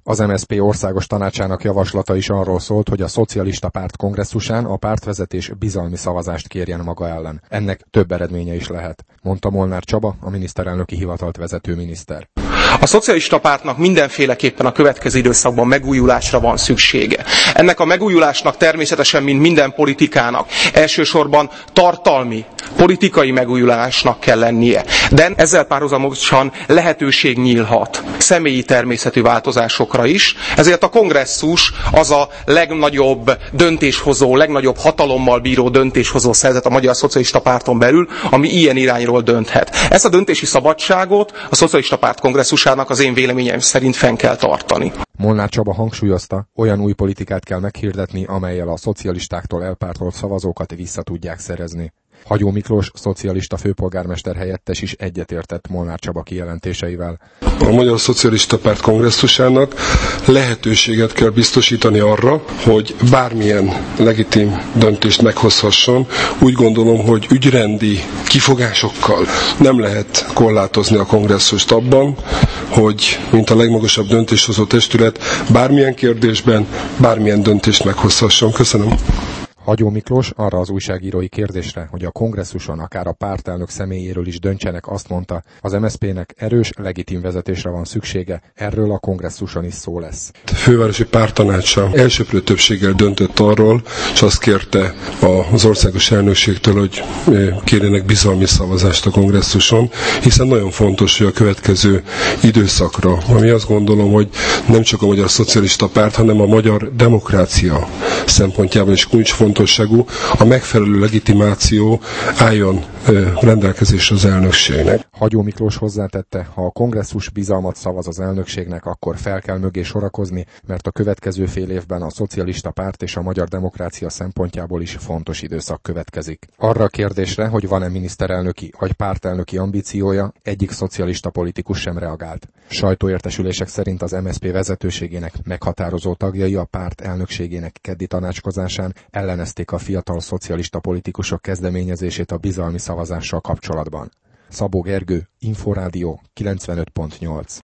Az MSZP országos tanácsának javaslata is arról szólt, hogy a Szocialista Párt kongresszusán a pártvezetés bizalmi szavazást kérjen maga ellen. Ennek több eredménye is lehet, mondta Molnár Csaba, a miniszterelnöki hivatalt vezető miniszter. A Szocialista Pártnak mindenféleképpen a következő időszakban megújulásra van szüksége. Ennek a megújulásnak természetesen, mint minden politikának, elsősorban tartalmi, politikai megújulásnak kell lennie. De ezzel párhuzamosan lehetőség nyílhat személyi természetű változásokra is. Ezért a kongresszus az a legnagyobb döntéshozó, legnagyobb hatalommal bíró döntéshozó szervezet a Magyar Szocialista Párton belül, ami ilyen irányról dönthet. Ezt a döntési szabadságot a Szocialista Párt kongresszusának az én véleményem szerint fenn kell tartani. Molnár Csaba hangsúlyozta, olyan új politikát kell meghirdetni, amellyel a szocialistáktól elpártolt szavazókat vissza tudják szerezni. Hagyó Miklós, szocialista főpolgármester helyettes is egyetértett Molnár Csaba kijelentéseivel. A Magyar Szocialista Párt kongresszusának lehetőséget kell biztosítani arra, hogy bármilyen legitim döntést meghozhasson. Úgy gondolom, hogy ügyrendi kifogásokkal nem lehet korlátozni a kongresszust abban, hogy mint a legmagasabb döntéshozó testület bármilyen kérdésben bármilyen döntést meghozhasson. Köszönöm. Hagyó Miklós arra az újságírói kérdésre, hogy a kongresszuson akár a pártelnök személyéről is döntsenek, azt mondta, az MSZP-nek erős, legitim vezetésre van szüksége, erről a kongresszuson is szó lesz. A fővárosi párttanácsa elsöprő többséggel döntött arról, és azt kérte az országos elnökségtől, hogy kérjenek bizalmi szavazást a kongresszuson, hiszen nagyon fontos, hogy a következő időszakra, ami azt gondolom, hogy nem csak a Magyar Szocialista Párt, hanem a magyar demokrácia szempontjában is kulcsfontosságú, a megfelelő legitimáció álljon rendelkezésre az elnökségnek. Hagyó Miklós hozzátette, ha a kongresszus bizalmat szavaz az elnökségnek, akkor fel kell mögé sorakozni, mert a következő fél évben a Szocialista Párt és a magyar demokrácia szempontjából is fontos időszak következik. Arra a kérdésre, hogy van-e miniszterelnöki vagy pártelnöki ambíciója, egyik szocialista politikus sem reagált. Sajtóértesülések szerint az MSZP vezetőségének meghatározó tagjai a párt elnökségének keddi tanácskozásán ellenezték a fiatal szocialista politikusok kezdeményezését a bizalmi szavazással kapcsolatban. Szabó Gergő, Inforádió 95.8.